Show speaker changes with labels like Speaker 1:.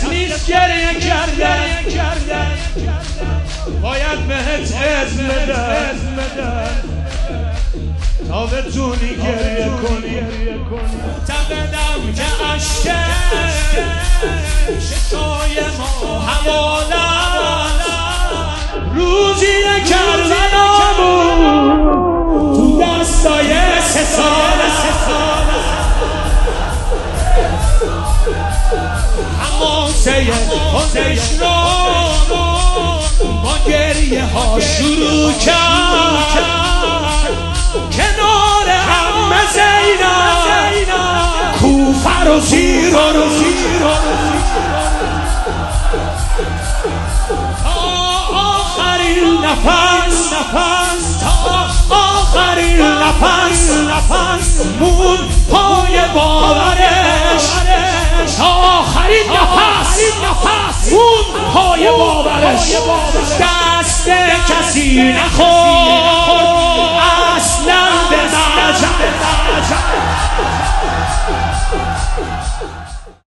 Speaker 1: کافی نیست گریه کردن، باید بهت اذن بدن تا بتونی گریه کنی. معتقدم که عشق شکای ما حوالم روزیه کردنمون تو دستای 3 ساله. حماسه خودش رو با گریه ها شروع کرد کنار عمه زینب کوفه رو زیر تا آخرین نفس مون پای باورش، تا آخرین نفس مون پای باورش، دست کسی نخورد